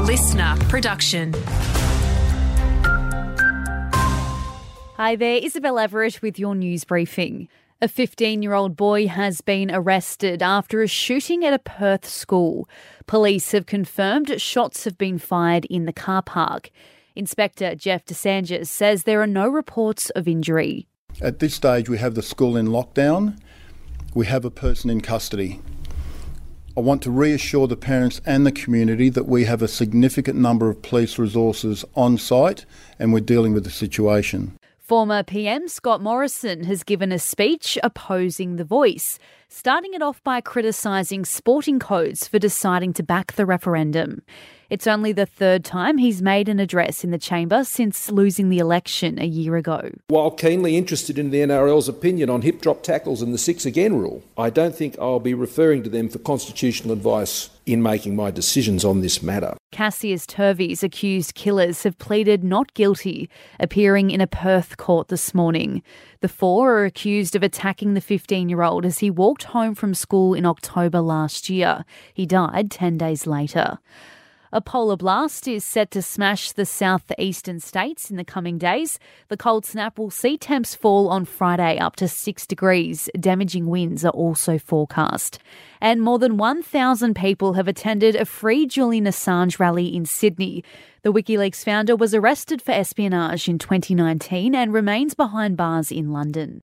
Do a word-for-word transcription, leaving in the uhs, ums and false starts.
listener production. Hi there, Isabel Everett with your news briefing. A fifteen-year-old boy has been arrested after a shooting at a Perth school. Police have confirmed shots have been fired in the car park. Inspector Jeff DeSantis says there are no reports of injury. At this stage, we have the school in lockdown. We have a person in custody. I want to reassure the parents and the community that we have a significant number of police resources on site and we're dealing with the situation. Former P M Scott Morrison has given a speech opposing The Voice, starting it off by criticising sporting codes for deciding to back the referendum. It's only the third time he's made an address in the chamber since losing the election a year ago. While keenly interested in the N R L's opinion on hip drop tackles and the six again rule, I don't think I'll be referring to them for constitutional advice in making my decisions on this matter. Cassius Turvey's accused killers have pleaded not guilty, appearing in a Perth court this morning. The four are accused of attacking the fifteen-year-old as he walked home from school in October last year. He died ten days later. A polar blast is set to smash the southeastern states in the coming days. The cold snap will see temps fall on Friday up to six degrees. Damaging winds are also forecast. And more than one thousand people have attended a free Julian Assange rally in Sydney. The WikiLeaks founder was arrested for espionage in twenty nineteen and remains behind bars in London.